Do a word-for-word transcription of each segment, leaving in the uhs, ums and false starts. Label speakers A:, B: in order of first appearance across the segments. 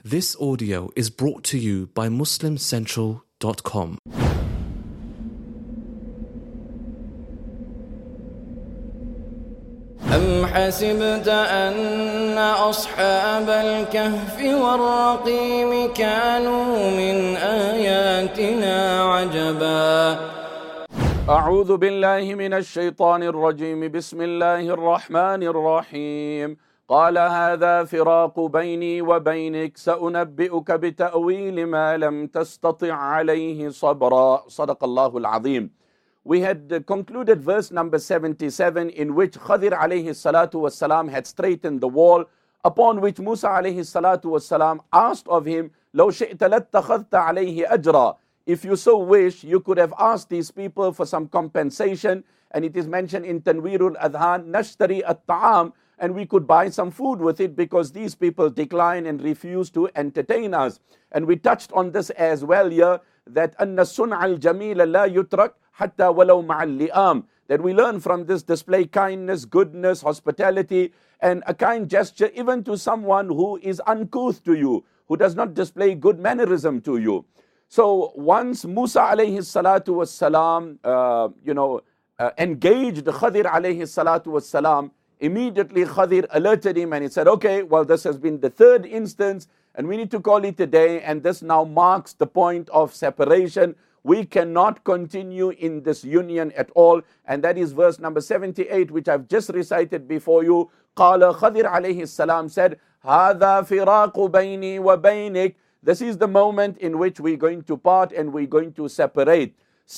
A: This audio is brought to you by Muslim Central dot com.
B: أم حسبت أن أصحاب الكهف والرقيم كانوا من آياتنا عجبا
C: أعوذ بالله من الشيطان الرجيم بسم الله الرحمن الرحيم قال هذا فراق بيني وبينك سأنبئك بتأويل ما لم تستطع عليه صبرا صدق الله العظيم. We had concluded verse number seventy-seven, in which Khadir alayhi salatu was salam had straightened the wall, upon which Musa alayhi salatu was salam asked of him, لو شئت لاتخذت عليه أجرا. If you so wish, you could have asked these people for some compensation, and it is mentioned in Tanweerul Adhan, nashtari at-ta'am, and we could buy some food with it because these people decline and refuse to entertain us. And we touched on this as well here, that أن الصنع الجميل لا يترك حتى ولو مع اللئام. That we learn from this, display kindness, goodness, hospitality, and a kind gesture even to someone who is uncouth to you, who does not display good mannerism to you. So once Musa alayhi salatu was salam, uh, you know, uh, engaged Khadir alayhi salatu was salam, immediately Khadir alerted him and he said, okay, well, this has been the third instance and we need to call it a day, and this now marks the point of separation. We cannot continue in this union at all. And that is verse number seventy-eight, which I've just recited before you. قال Khadir alayhi salam said, هذا فراق بيني وبينك. This is the moment in which we're going to part and we're going to separate.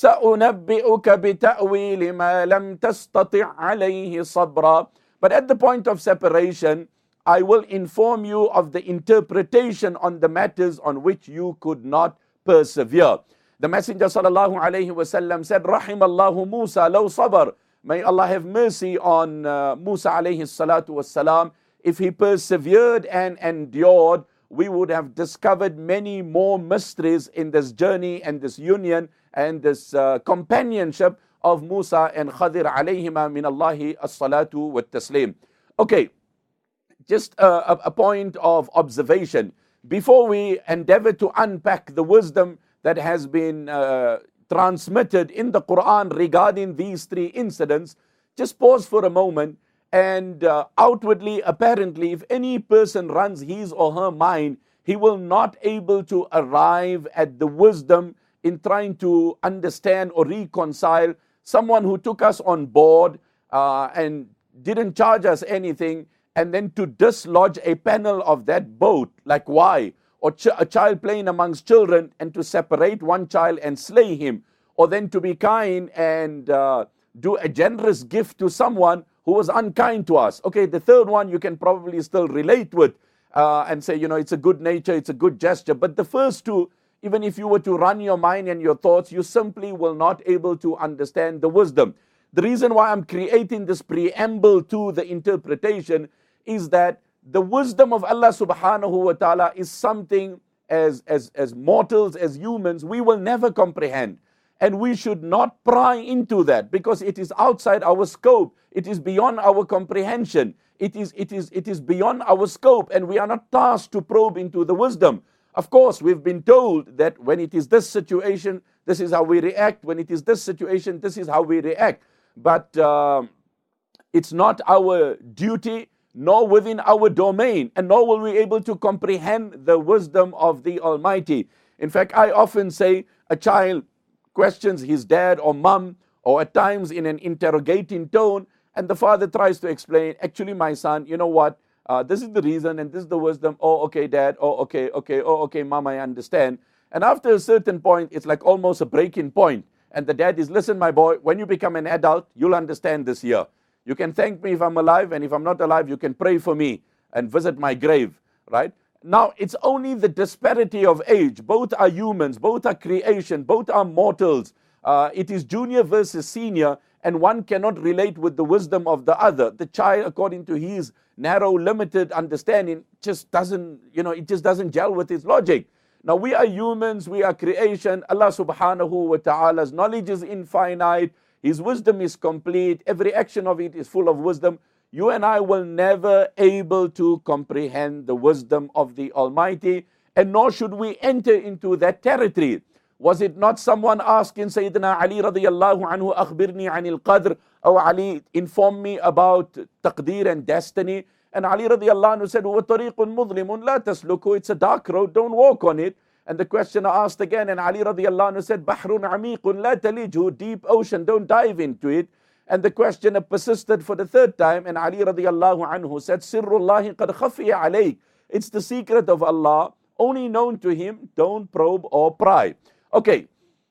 C: سأنبئك بتأويل ما لم تستطع عليه صبرا. But at the point of separation, I will inform you of the interpretation on the matters on which you could not persevere. The Messenger sallallahu alayhi wasallam said, رحم الله موسى لو صبر. May Allah have mercy on uh, Musa alayhi salatu wasalam. If he persevered and endured, we would have discovered many more mysteries in this journey and this union and this uh, companionship of Musa and Khadir alayhima min Allahi as-salatu wa taslim. Okay, just a, a point of observation. Before we endeavor to unpack the wisdom that has been uh, transmitted in the Quran regarding these three incidents, just pause for a moment. And uh, outwardly, apparently, if any person runs his or her mind, he will not able to arrive at the wisdom in trying to understand or reconcile someone who took us on board uh, and didn't charge us anything, and then to dislodge a panel of that boat, like why? Or ch- a child playing amongst children, and to separate one child and slay him, or then to be kind and uh, do a generous gift to someone who was unkind to us. Okay, the third one you can probably still relate with uh, and say, you know, it's a good nature, it's a good gesture. But the first two, even if you were to run your mind and your thoughts, you simply will not able to understand the wisdom. The reason why I'm creating this preamble to the interpretation is that the wisdom of Allah subhanahu wa ta'ala is something as, as, as mortals, as humans, we will never comprehend. And we should not pry into that because it is outside our scope. It is beyond our comprehension. It is, it is, it is beyond our scope, and we are not tasked to probe into the wisdom. Of course, we've been told that when it is this situation, this is how we react. When it is this situation, this is how we react. But uh, it's not our duty, nor within our domain, and nor will we be able to comprehend the wisdom of the Almighty. In fact, I often say a child questions his dad or mom, or at times in an interrogating tone, and the father tries to explain, actually my son, you know what, uh, this is the reason and this is the wisdom. Oh, okay, dad. Oh, okay, okay. Oh, okay, mom, I understand. And after a certain point, it's like almost a breaking point. And the dad is, listen, my boy, when you become an adult, you'll understand this here. You can thank me if I'm alive, and if I'm not alive, you can pray for me and visit my grave, right? Now, it's only the disparity of age. Both are humans, both are creation, both are mortals. Uh, it is junior versus senior, and one cannot relate with the wisdom of the other. The child, according to his narrow, limited understanding, just doesn't, you know, it just doesn't gel with his logic. Now, we are humans, we are creation. Allah subhanahu wa ta'ala's knowledge is infinite. His wisdom is complete. Every action of it is full of wisdom. you and I will never able to comprehend the wisdom of the Almighty, and nor should we enter into that territory. Was it not someone asking Sayyidina Ali radiyallahu anhu, akhbirni anil qadr, or Ali, inform me about taqdeer and destiny? And Ali radiyallahu anhu said, وَطَرِيقٌ مُظْلِمٌ لَا تَسْلُكُ, it's a dark road, don't walk on it. And the questioner asked again, and Ali radiyallahu anhu said, بَحْرٌ عَمِيقٌ لَا تَلِجْهُ, deep ocean, don't dive into it. And the questioner persisted for the third time, and Ali radiyallahu anhu said, Sirrullahi qad khafiya alayk, it's the secret of Allah, only known to Him, don't probe or pry. Okay,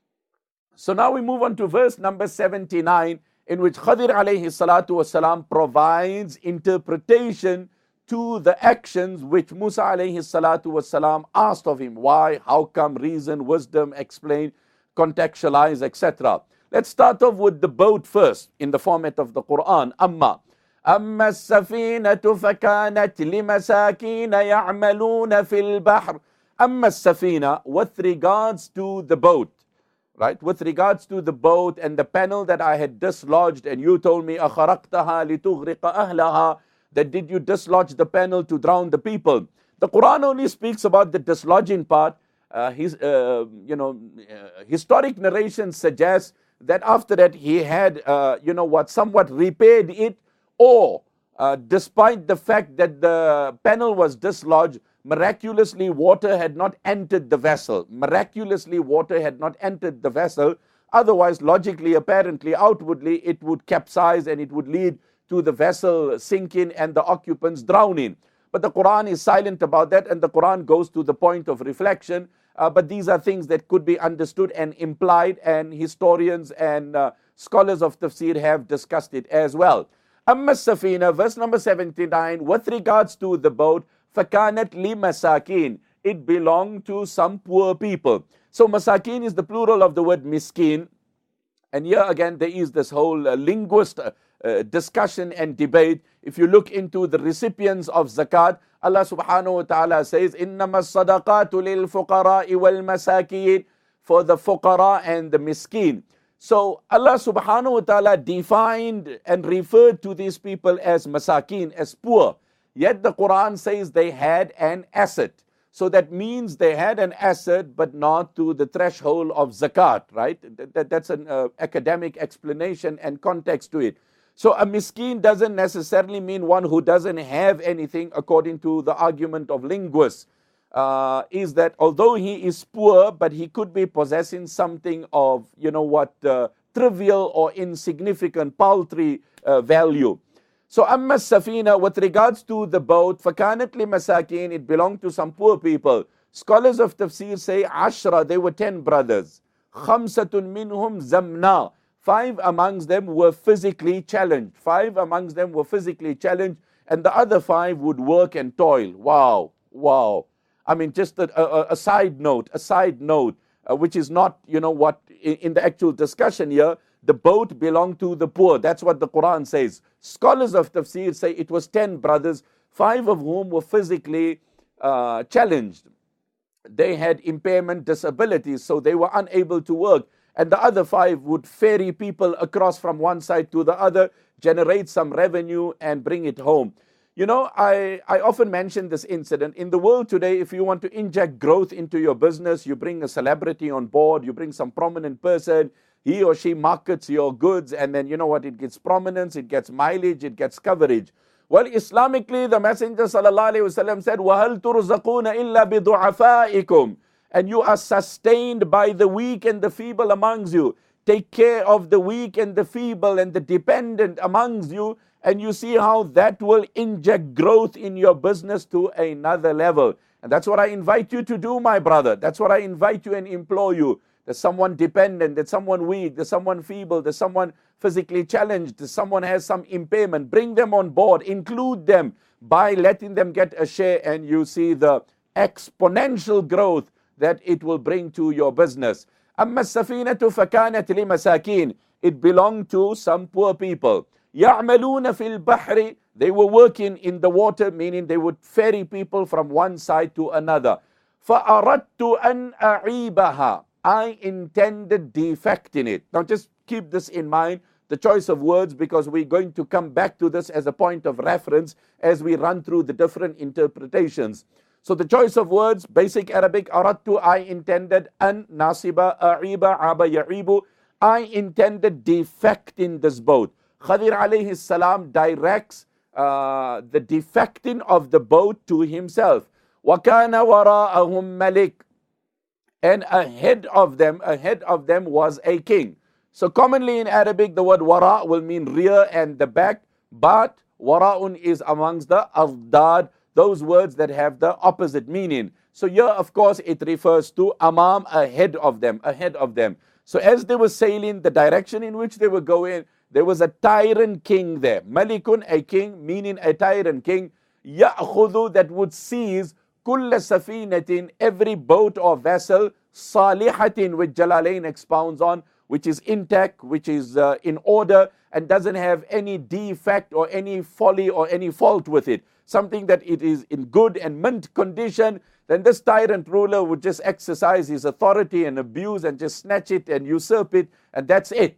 C: so now we move on to verse number seventy-nine, in which Khadir alayhi salatu wasalam provides interpretation to the actions which Musa alayhi salatu wasalam asked of him. Why, how come, reason, wisdom, explain, contextualize, et cetera. Let's start off with the boat first in the format of the Quran. Amma. أما السفينة فكانت لمساكين يعملون في البحر. أما السفينة, with regards to the boat, right? With regards to the boat and the panel that I had dislodged, and you told me أخرقتها لتغرق أهلها, that did you dislodge the panel to drown the people? The Quran only speaks about the dislodging part. Uh, his, uh, you know, uh, historic narration suggests that after that he had, uh, you know what, somewhat repaired it, or uh, despite the fact that the panel was dislodged, miraculously water had not entered the vessel. Miraculously water had not entered the vessel. Otherwise, logically, apparently, outwardly, it would capsize and it would lead to the vessel sinking and the occupants drowning. But the Quran is silent about that, and the Quran goes to the point of reflection. Uh, but these are things that could be understood and implied, and historians and uh, scholars of tafsir have discussed it as well. Amma Safina, verse number seventy-nine, with regards to the boat, فَكَانَتْ لِمَسَاكِينَ, it belonged to some poor people. So masakin is the plural of the word miskin. And here again there is this whole uh, linguist uh, uh, discussion and debate. If you look into the recipients of zakat, Allah subhanahu wa ta'ala says, إِنَّمَا الصَّدَقَاتُ لِلْفُقَرَاءِ وَالْمَسَاكِينَ, for the fuqara and the miskin. So Allah subhanahu wa ta'ala defined and referred to these people as masakin, as poor. Yet the Quran says they had an asset. So that means they had an asset, but not to the threshold of zakat, right? That, that's an uh, academic explanation and context to it. So a miskin doesn't necessarily mean one who doesn't have anything, according to the argument of linguists. Uh, is that although he is poor, but he could be possessing something of, you know what, uh, trivial or insignificant, paltry uh, value. So amma safina, with regards to the boat, فَكَانَتْ لِمَسَاكِينَ, it belonged to some poor people. Scholars of tafsir say ashra, they were ten brothers. خَمْسَةٌ مِّنْهُمْ زَمْنَا, five amongst them were physically challenged. Five amongst them were physically challenged, and the other five would work and toil. Wow, wow. I mean, just a, a, a side note, a side note, uh, which is not, you know what, in, in the actual discussion here, the boat belonged to the poor. That's what the Quran says. Scholars of tafsir say it was ten brothers, five of whom were physically uh, challenged. They had impairment disabilities, so they were unable to work. And the other five would ferry people across from one side to the other, generate some revenue and bring it home. You know, I, I often mention this incident. In the world today, if you want to inject growth into your business, you bring a celebrity on board, you bring some prominent person, he or she markets your goods, and then you know what, it gets prominence, it gets mileage, it gets coverage. Well, Islamically, the Messenger sallallahu alaihi wasallam said, وَهَلْ تُرْزَقُونَ إِلَّا بِضُعَفَائِكُمْ, and you are sustained by the weak and the feeble amongst you. Take care of the weak and the feeble and the dependent amongst you, and you see how that will inject growth in your business to another level. And that's what I invite you to do, my brother. That's what I invite you and implore you. There's someone dependent, there's someone weak, there's someone feeble, there's someone physically challenged, there's someone has some impairment. Bring them on board, include them by letting them get a share, and you see the exponential growth that it will bring to your business. أَمَّا السَّفِينَةُ فَكَانَتْ لِمَسَاكِينَ, it belonged to some poor people. يَعْمَلُونَ فِي الْبَحْرِ, they were working in the water, meaning they would ferry people from one side to another. فَأَرَدْتُ أَنْ أَعِيبَهَا, I intended defecting it. Now just keep this in mind. the choice of words because we're going to come back to this as a point of reference as we run through the different interpretations. So the choice of words, basic Arabic, aradtu, I intended, an, nasiba, a'iba, aba, ya'ibu, I intended defecting this boat. Khadir alayhi salam directs uh, the defecting of the boat to himself. وَكَانَ وَرَاءَهُمْ مَلِكٌ, and ahead of them, ahead of them was a king. So commonly in Arabic, the word wara will mean rear and the back, but wara'un is amongst the adad, those words that have the opposite meaning. So here, of course, it refers to amam, ahead of them, ahead of them. So as they were sailing, the direction in which they were going, there was a tyrant king there. Malikun, a king, meaning a tyrant king. Ya'khudhu, that would seize kulla safinatin, every boat or vessel, salihatin, which Jalalain expounds on, which is intact, which is uh, in order, and doesn't have any defect or any folly or any fault with it. Something that it is in good and mint condition, then this tyrant ruler would just exercise his authority and abuse and just snatch it and usurp it, and that's it.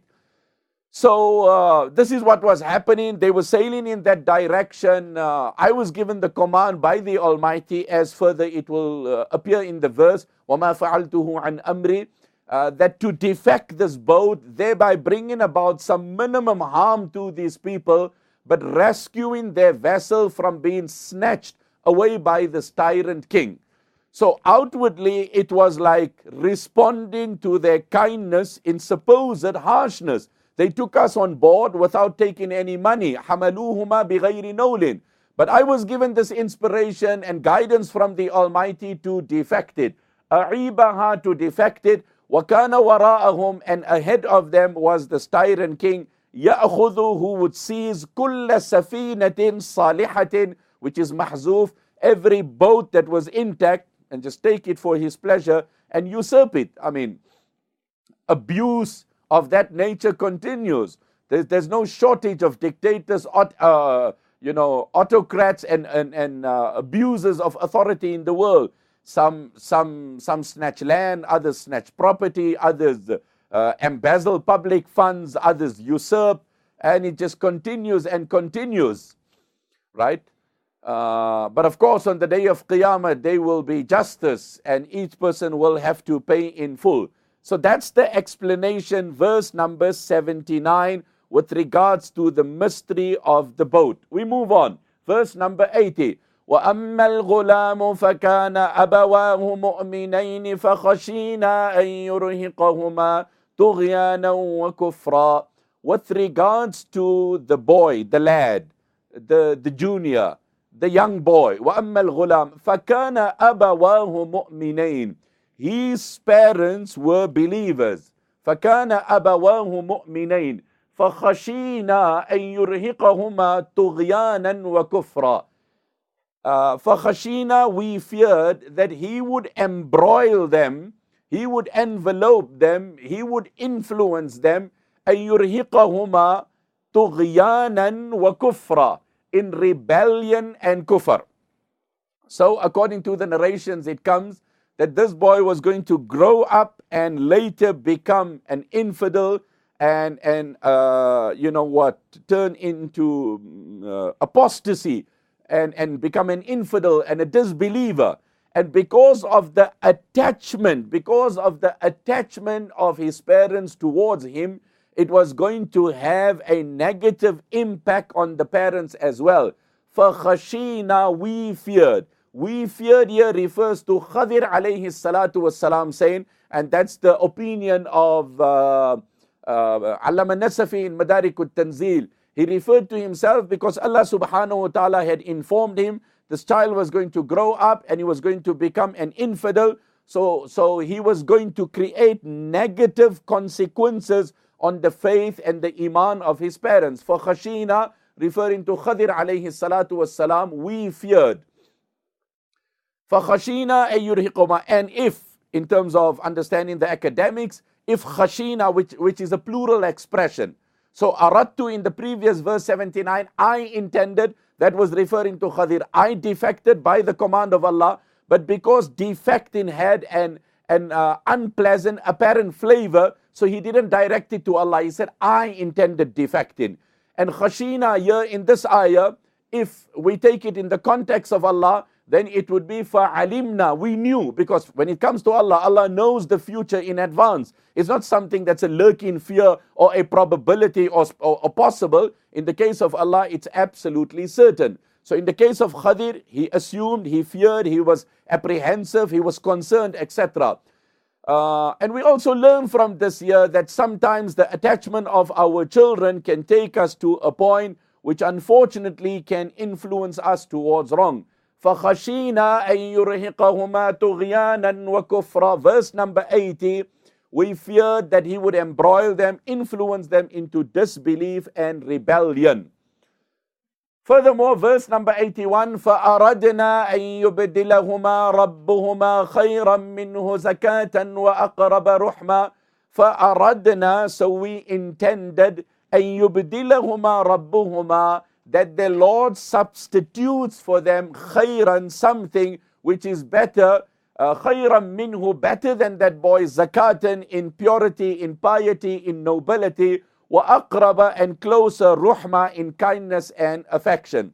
C: So uh, this is what was happening. They were sailing in that direction. Uh, I was given the command by the Almighty, as further it will uh, appear in the verse, وَمَا فَعَلْتُهُ عَنْ أَمْرِ, uh, that to defect this boat, thereby bringing about some minimum harm to these people, but rescuing their vessel from being snatched away by this tyrant king. So outwardly, it was like responding to their kindness in supposed harshness. They took us on board without taking any money. حَمَلُوهُمَا بِغَيْرِ نَوْلٍ. But I was given this inspiration and guidance from the Almighty to defect it. أَعِيبَهَا, to defect it. وَكَانَ وَرَاءَهُمْ, and ahead of them was the tyrant king, يَأْخُذُ, who would seize كُلَّ سَفِينَةٍ صَالِحَةٍ, which is mahzuf, every boat that was intact, and just take it for his pleasure and usurp it. I mean, abuse of that nature continues. There's, there's no shortage of dictators, uh, you know, autocrats and, and, and uh, abusers of authority in the world. Some, some, some snatch land, others snatch property, others uh, embezzle public funds, others usurp, and it just continues and continues, right? Uh, but of course, on the day of Qiyamah, there will be justice, and each person will have to pay in full. So that's the explanation, verse number seventy-nine, with regards to the mystery of the boat. We move on. Verse number eighty. وَأَمَّا الْغُلَامُ فَكَانَ أَبَوَاهُ مُؤْمِنَيْنِ فَخَشِينَا أَن يُرْهِقَهُمَا طُغْيَانًا وَكُفْرًا. With regards to the boy, the lad, the, the junior, the young boy, وَأَمَّا الْغُلَامُ فَكَانَ أَبَوَاهُ مُؤْمِنَيْنِ, his parents were believers. فَكَانَ أَبَوَاهُ مُؤْمِنَيْنِ فَخَشِينَا أَن يُرْهِقَهُمَا طُغْيَانًا وَكُفْرًا. Uh, فَخَشِينَا, we feared that he would embroil them, he would envelope them, he would influence them, أَن يُرْهِقَهُمَا طُغْيَانًا وَكُفْرًا, in rebellion and kufr. So according to the narrations, it comes that this boy was going to grow up and later become an infidel and, and uh, you know what, turn into uh, apostasy and, and become an infidel and a disbeliever. And because of the attachment, because of the attachment of his parents towards him, it was going to have a negative impact on the parents as well. فَخَشِينَا, we feared. We feared here refers to Khadir alayhi salatu wassalam saying, and that's the opinion of uh, uh, Allama Nasafi in Madarik al-Tanzil. He referred to himself because Allah subhanahu wa ta'ala had informed him this child was going to grow up and he was going to become an infidel. So, so he was going to create negative consequences on the faith and the iman of his parents. For khashina, referring to Khadir alayhi salatu wassalam, we feared. For khashina ayurhiquma, and if, in terms of understanding the academics, if khashina, which, which is a plural expression. So aradtu in the previous verse seventy-nine, I intended, that was referring to Khadir. I defected by the command of Allah, but because defecting had an, an uh, unpleasant apparent flavor, So he didn't direct it to Allah. He said, I intended defecting. And khashina here in this ayah, if we take it in the context of Allah, then it would be fa'alimna. We knew, because when it comes to Allah, Allah knows the future in advance. It's not something that's a lurking fear or a probability or, or, or possible. In the case of Allah, it's absolutely certain. So in the case of Khadir, he assumed, he feared, he was apprehensive, he was concerned, et cetera. Uh, and we also learn from this here that sometimes the attachment of our children can take us to a point which unfortunately can influence us towards wrong. فَخَشِينَا أَن يُرْهِقَهُمَا تُغْيَانًا وَكُفْرًا. Verse number eighty, we feared that he would embroil them, influence them into disbelief and rebellion. Furthermore, verse number eighty-one, فَأَرَدْنَا أَن يُبْدِلَهُمَا رَبُّهُمَا خَيْرًا مِّنْهُ زَكَاةً وَأَقْرَبَ رُحْمًا. فَأَرَدْنَا, so we intended, أَن يُبْدِلَهُمَا رَبُّهُمَا, that the Lord substitutes for them khayran, something which is better, uh, khayran minhu, better than that boy, zakatan, in purity, in piety, in nobility, wa aqraba, and closer, ruhma, in kindness and affection.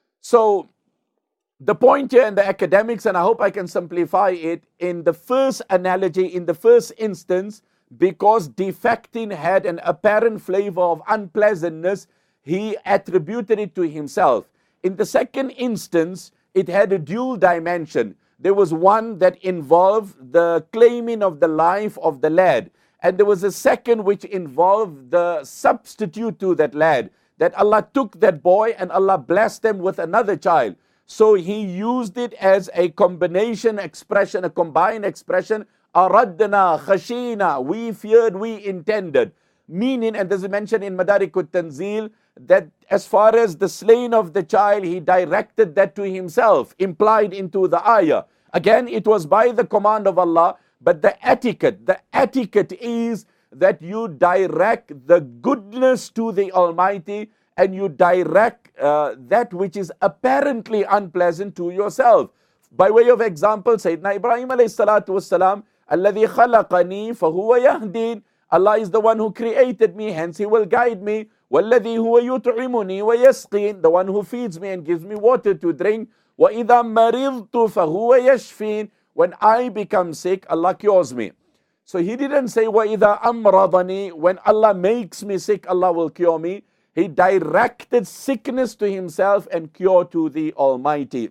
C: So the point here in the academics, and I hope I can simplify it, in the first analogy, in the first instance, because defecting had an apparent flavor of unpleasantness, he attributed it to himself. In the second instance, it had a dual dimension. There was one that involved the claiming of the life of the lad. And there was a second which involved the substitute to that lad. That Allah took that boy and Allah blessed them with another child. So he used it as a combination expression, a combined expression. Aradna, khashina, we feared, we intended. Meaning, and this is mentioned in Madarikut Tanzil, that as far as the slaying of the child, he directed that to himself, implied into the ayah. Again, it was by the command of Allah, but the etiquette, the etiquette is that you direct the goodness to the Almighty and you direct uh, that which is apparently unpleasant to yourself. By way of example, Sayyidina Ibrahim alayhi salatu wassalam, alladhi khalaqani fahuwa yahdin. Allah is the one who created me, hence He will guide me. وَالَّذِي هُوَ يُطْعِمُنِي وَيَسْقِينَ, the one who feeds me and gives me water to drink. وَإِذَا مَرِضْتُ فَهُوَ يَشْفِينَ, when I become sick, Allah cures me. So He didn't say وَإِذَا أَمْرَضَنِي, when Allah makes me sick, Allah will cure me. He directed sickness to Himself and cure to the Almighty.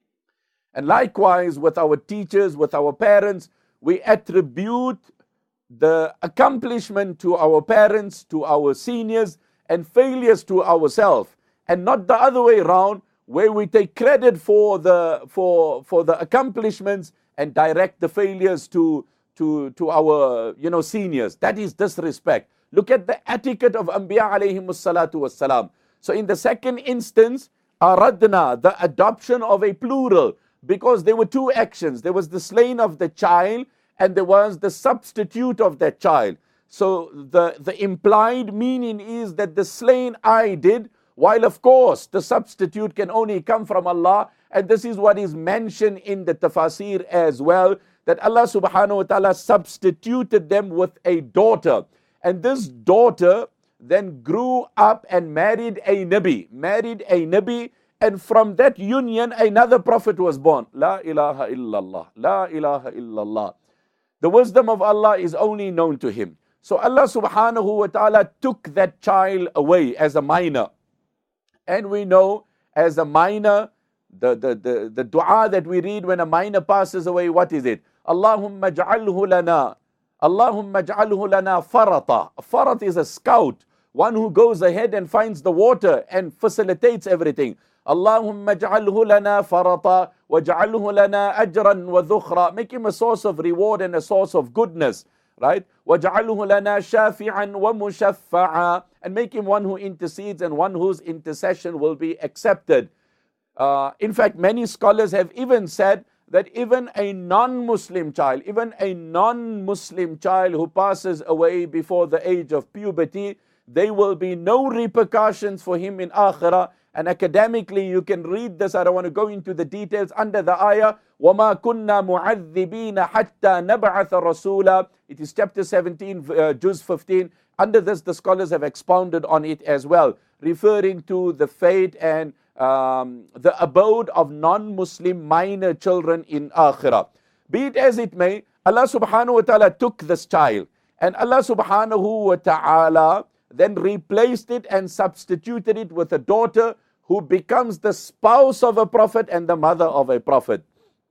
C: And likewise with our teachers, with our parents, we attribute the accomplishment to our parents, to our seniors, and failures to ourselves, and not the other way around, where we take credit for the for for the accomplishments and direct the failures to to to our you know seniors. That is disrespect. Look at the etiquette of Anbiya alayhimus salatu wassalam. So in the second instance, aradna, the adoption of a plural, because there were two actions. There was the slaying of the child, and there was the substitute of that child. So the, the implied meaning is that the slaying I did, while of course the substitute can only come from Allah, and this is what is mentioned in the tafasir as well, that Allah subhanahu wa ta'ala substituted them with a daughter. And this daughter then grew up and married a Nabi, married a Nabi, and from that union another prophet was born. La ilaha illallah, la ilaha illallah. The wisdom of Allah is only known to Him. So Allah subhanahu wa ta'ala took that child away as a minor. And we know as a minor, the, the, the, the dua that we read when a minor passes away, what is it? Allahumma ja'alhu lana. Allahumma ja'alhu lana farata. Farat is a scout, one who goes ahead and finds the water and facilitates everything. Allahumma ja'alhu lana farata wa ja'alhu lana ajran wa dhukhra. Make him a source of reward and a source of goodness, right? Wa ja'alhu lana shafi'an wa mushaffa'a, and make him one who intercedes and one whose intercession will be accepted. Uh, in fact, many scholars have even said that even a non-Muslim child, even a non-Muslim child who passes away before the age of puberty, there will be no repercussions for him in akhirah, And academically, you can read this. I don't want to go into the details under the ayah. وَمَا كُنَّا مُعَذِّبِينَ حَتَّى نَبْعَثَ رَسُولًا. It is chapter seventeen, uh, Juz fifteen. Under this, the scholars have expounded on it as well, referring to the fate and um, the abode of non-Muslim minor children in Akhirah. Be it as it may, Allah subhanahu wa ta'ala took this child, and Allah subhanahu wa ta'ala then replaced it and substituted it with a daughter who becomes the spouse of a prophet and the mother of a prophet.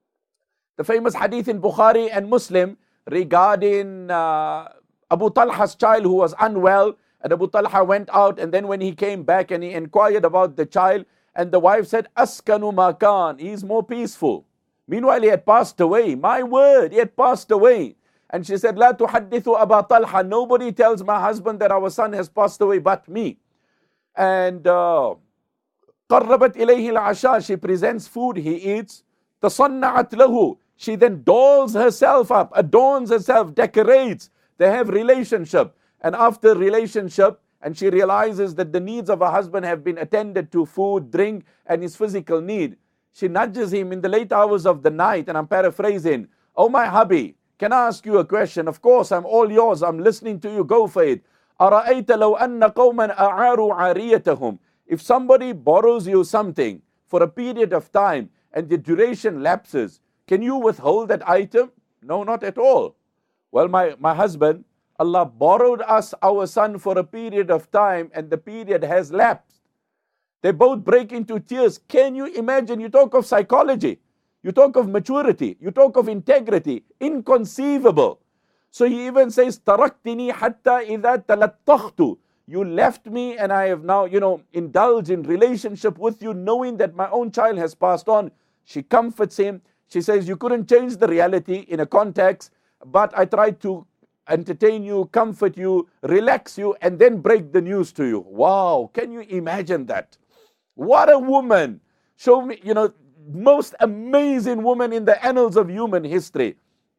C: The famous hadith in Bukhari and Muslim regarding uh, Abu Talha's child who was unwell, and Abu Talha went out, and then when he came back and he inquired about the child, and the wife said, Askanu makan, he is more peaceful. Meanwhile, he had passed away. My word, he had passed away. And she said, La tuhaddithu Aba Talha. Nobody tells my husband that our son has passed away but me. And uh, qarrabat ilayhi al-asha. She presents food, he eats. Tasanna'at lahu. She then dolls herself up, adorns herself, decorates. They have relationship. And after relationship, and she realizes that the needs of her husband have been attended to, food, drink, and his physical need. She nudges him in the late hours of the night, and I'm paraphrasing, Oh my hubby, can I ask you a question? Of course, I'm all yours. I'm listening to you. Go for it. أَرَأَيْتَ لَوْ أَنَّ قَوْمًا أَعَارُوا عَارِيَتَهُمْ. If somebody borrows you something for a period of time and the duration lapses, can you withhold that item? No, not at all. Well, my, my husband, Allah borrowed us our son for a period of time and the period has lapsed. They both break into tears. Can you imagine? You talk of psychology. You talk of maturity. You talk of integrity. Inconceivable. So he even says, Taraktini hatta idha talattakhtu. You left me and I have now, you know, indulged in relationship with you knowing that my own child has passed on. She comforts him. She says, you couldn't change the reality in a context, but I tried to entertain you, comfort you, relax you, and then break the news to you. Wow, can you imagine that? What a woman. Show me, you know, most amazing woman in the annals of human history.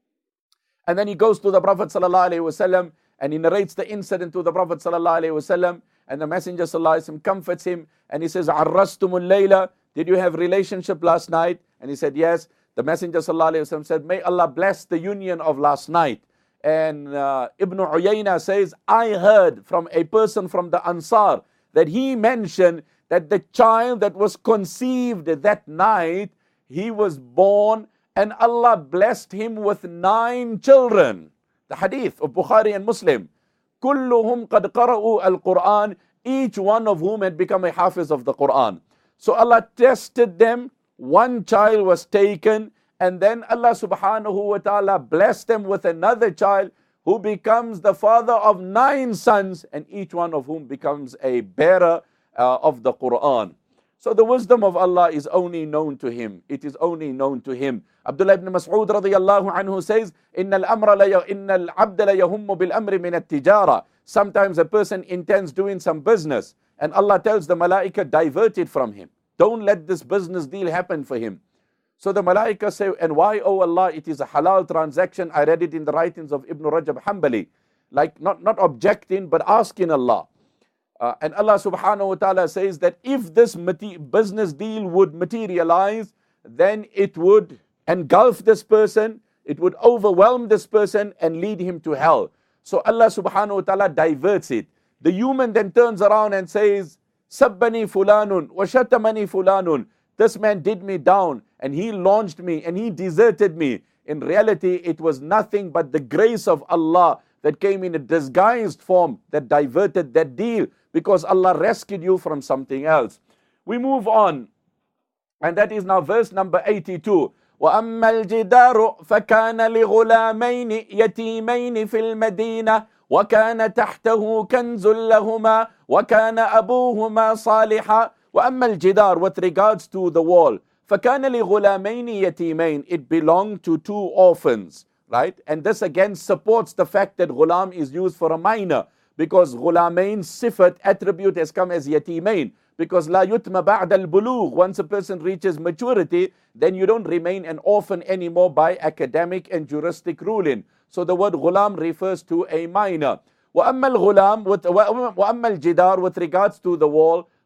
C: And then he goes to the Prophet sallallahu alaihi wasallam and he narrates the incident to the Prophet sallallahu alaihi wasallam, and the Messenger sallallahu alaihi wasallam comforts him and he says, Arrastumul layla, did you have relationship last night? And he said, yes. The Messenger sallallahu alaihi wasallam said, may Allah bless the union of last night. And uh, Ibn Uyayna says, I heard from a person from the Ansar that he mentioned that the child that was conceived that night, he was born and Allah blessed him with nine children. The hadith of Bukhari and Muslim. كُلُّهُمْ قَدْ قَرَأُوا الْقُرْآنِ. Each one of whom had become a hafiz of the Quran. So Allah tested them. One child was taken. And then Allah subhanahu wa ta'ala blessed them with another child who becomes the father of nine sons, and each one of whom becomes a bearer uh, of the Quran. So the wisdom of Allah is only known to Him. It is only known to Him. Abdullah ibn Mas'ud radiyallahu anhu says, إِنَّ الْأَمْرَ إِنَّ الْعَبْدَ لَيَهُمُّ بِالْأَمْرِ مِنَ التِّجَارَةِ. Sometimes a person intends doing some business, and Allah tells the malaika, divert it from him. Don't let this business deal happen for him. So the malaika say, and why, oh Allah, it is a halal transaction. I read it in the writings of Ibn Rajab Hanbali. Like not, not objecting, but asking Allah. Uh, and Allah subhanahu wa ta'ala says that if this business deal would materialize, then it would engulf this person, it would overwhelm this person and lead him to hell. So Allah subhanahu wa ta'ala diverts it. The human then turns around and says, Sabbani fulanun wa shatamani fulanun. This man did me down and he launched me and he deserted me. In reality, it was nothing but the grace of Allah that came in a disguised form that diverted that deal, because Allah rescued you from something else. We move on, and that is now verse number eighty-two. وَأَمَّا الْجِدَارُ فَكَانَ لِغُلَامَيْنِ يَتِيمَيْنِ فِي الْمَدِينَةِ وَكَانَ تَحْتَهُ كَنْزٌ لَهُمَا وَكَانَ أَبُوهُمَا صَالِحًا. وَأَمَّا الْجِدَارُ, with regards to the wall, فَكَانَ لِغُلَامَيْنِ يَتِيمَيْنِ, it belonged to two orphans, right? And this again supports the fact that ghulam is used for a minor, because ghulamain sifat attribute has come as yatimain, because la yutma ba'da al-bulugh, once a person reaches maturity, then you don't remain an orphan anymore by academic and juristic ruling. So the word ghulam refers to a minor. وَأَمَّا الْغُلَامِ وَأَمَّا الْجِدَارِ, with regards to the wall,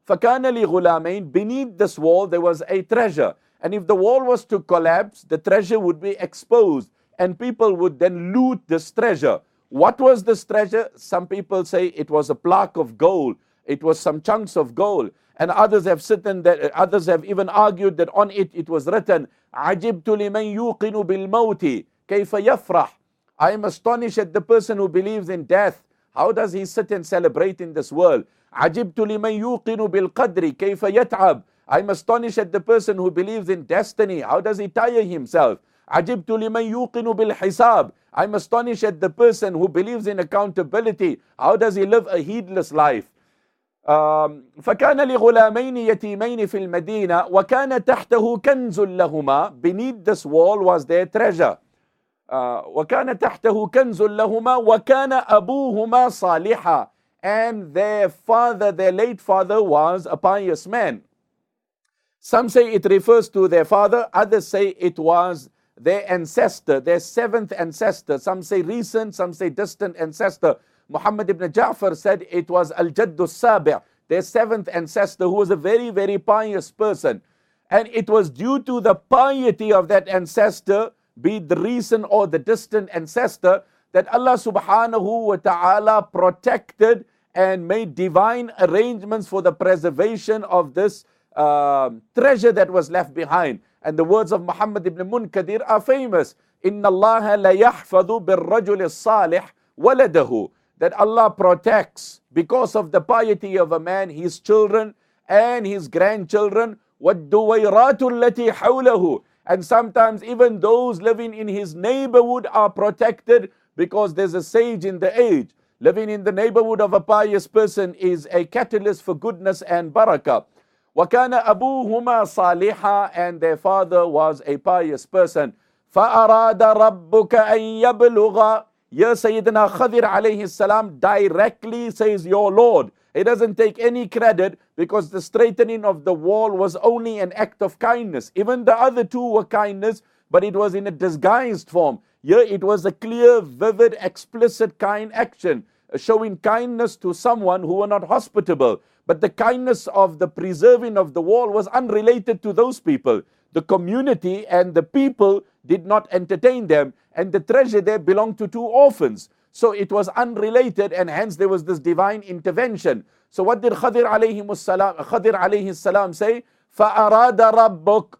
C: فَكَانَ لِغُلَامَيْنِ Beneath this wall there was a treasure. And if the wall was to collapse, the treasure would be exposed and people would then loot this treasure. What was this treasure? Some people say it was a plaque of gold. It was some chunks of gold. And others have sitten that others have even argued that on it it was written, عَجِبْتُ لِمَنْ يُوقِنُ بِالْمَوْتِ كَيْفَ يَفْرَحْ. I am astonished at the person who believes in death. How does he sit and celebrate in this world? عَجِبْتُ لِمَنْ يُوقِنُ بِالْقَدْرِ كَيْفَ يَتْعَبْ. I am astonished at the person who believes in destiny. How does he tire himself? عَجِبْتُ لِمَنْ يُوقِنُ بِالْحِسَابِ. I am astonished at the person who believes in accountability. How does he live a heedless life? Um, فَكَانَ لِغُلَامَيْنِ يَتِيمَيْنِ فِي الْمَدِينَةِ وَكَانَ تَحْتَهُ كَنْزٌ لَهُمَا. Beneath this wall was their treasure. Uh, وَكَانَ تَحْتَهُ كَنْزٌ لَهُمَا وَكَانَ أَبُوهُمَا صَالِحًا. And their father, their late father, was a pious man. Some say it refers to their father, others say it was their ancestor, their seventh ancestor. Some say recent, some say distant ancestor. Muhammad ibn Ja'far said it was Al-Jaddu Sabi', their seventh ancestor, who was a very, very pious person. And it was due to the piety of that ancestor, be it the recent or the distant ancestor, that Allah subhanahu wa ta'ala protected and made divine arrangements for the preservation of this uh, treasure that was left behind. And the words of Muhammad ibn Munkadir are famous. إِنَّ اللَّهَ لَيَحْفَظُ بِالرَّجُلِ الصَّالِحِ وَلَدَهُ. That Allah protects, because of the piety of a man, his children and his grandchildren. وَالدُّوَيْرَاتُ الَّتِي حَوْلَهُ. And sometimes even those living in his neighborhood are protected, because there's a sage in the age. Living in the neighborhood of a pious person is a catalyst for goodness and barakah. وَكَانَ أَبُوهُمَا صَالِحًا. And their father was a pious person. فَأَرَادَ رَبُّكَ أَن يَبْلُغَ. Here Sayyidina Khadir alayhi salam directly says, your Lord. He doesn't take any credit, because the straightening of the wall was only an act of kindness. Even the other two were kindness, but it was in a disguised form. Here it was a clear, vivid, explicit kind action, showing kindness to someone who were not hospitable. But the kindness of the preserving of the wall was unrelated to those people. The community and the people did not entertain them, and the treasure there belonged to two orphans. So it was unrelated, and hence there was this divine intervention. So what did Khadir alayhi salam, Khadir alayhi salam say? فَأَرَادَ رَبُّكَ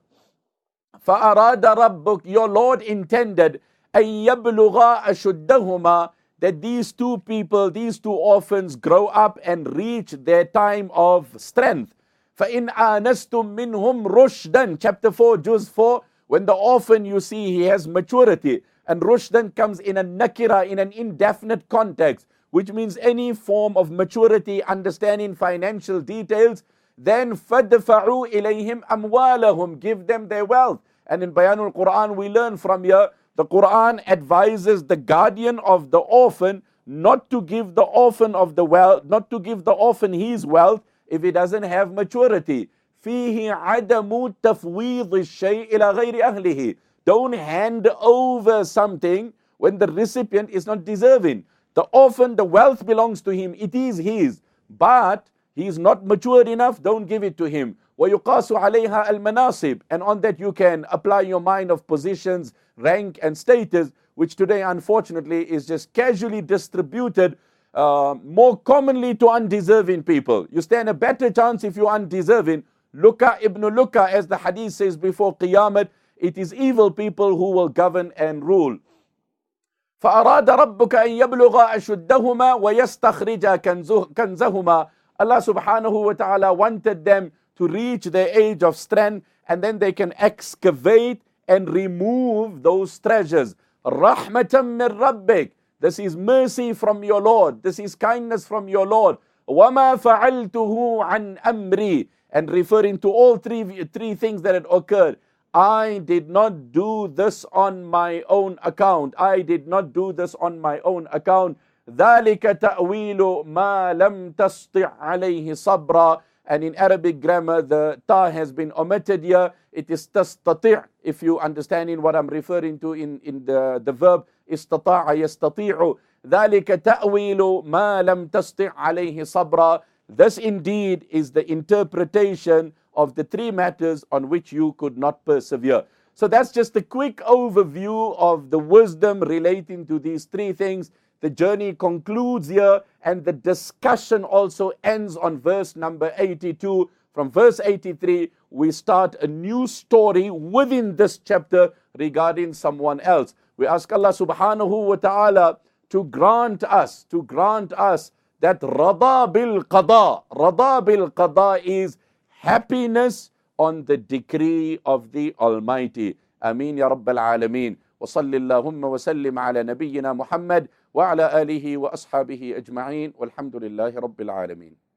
C: فَأَرَادَ رَبُّكَ. Your Lord intended أَن يَبْلُغَا أَشُدَّهُمَا. That these two people, these two orphans grow up and reach their time of strength. فَإِنْ آنَسْتُم مِّنْهُمْ رُشْدًا. Chapter four, Juz four. When the orphan, you see, he has maturity. And rushdan comes in a nakira, in an indefinite context, which means any form of maturity, understanding financial details. Then فَدْفَعُوا إِلَيْهِمْ أَمْوَالَهُمْ. Give them their wealth. And in Bayanul Quran, we learn from here, the Quran advises the guardian of the orphan not to give the orphan of the wealth, not to give the orphan his wealth if he doesn't have maturity. فِيهِ عَدَمُ تَفْوِيضِ الشَّيْءِ إِلَى غَيْرِ أَهْلِهِ. Don't hand over something when the recipient is not deserving. The orphan, the wealth belongs to him, it is his, but he is not mature enough, don't give it to him. وَيُقَاسُ عَلَيْهَا الْمَنَاصِبِ. And on that you can apply your mind of positions, rank and status, which today unfortunately is just casually distributed uh, more commonly to undeserving people. You stand a better chance if you're undeserving. Luka ibn Luka, as the hadith says before Qiyamah, it is evil people who will govern and rule. فَأَرَادَ رَبُّكَ أَن يَبْلُغَ أَشُدَّهُمَا وَيَسْتَخْرِجَ كَنْزَهُمَا. Allah subhanahu wa ta'ala wanted them to reach their age of strength, and then they can excavate and remove those treasures. رَحْمَةً مِّن رَبِّكَ. This is mercy from your Lord. This is kindness from your Lord. وَمَا فَعَلْتُهُ عَنْ أَمْرِي. And referring to all three, three things that had occurred. I did not do this on my own account. I did not do this on my own account. ذَلِكَ تَأْوِيلُ مَا لَمْ تَسْطِعْ عَلَيْهِ صَبْرًا. And in Arabic grammar, the ta has been omitted here. It is تَسْتَطِعْ. If you understanding what I'm referring to in, in the, the verb, استطاع يستطيع. ذَلِكَ تَأْوِيلُ مَا لَمْ تَسْطِعْ عَلَيْهِ صَبْرًا. This indeed is the interpretation of the three matters on which you could not persevere. So that's just a quick overview of the wisdom relating to these three things. The journey concludes here, and the discussion also ends on verse number eighty-two. From verse eighty-three, we start a new story within this chapter regarding someone else. We ask Allah subhanahu wa ta'ala to grant us, to grant us that rada bil qada. Rada bil qada is happiness on the decree of the Almighty. Ameen ya Rabbal Alameen. Wa salli Allahumma wa sallim ala nabiyyina Muhammad wa ala alihi wa ashabihi ajma'een. Walhamdulillahi Rabbil Alameen.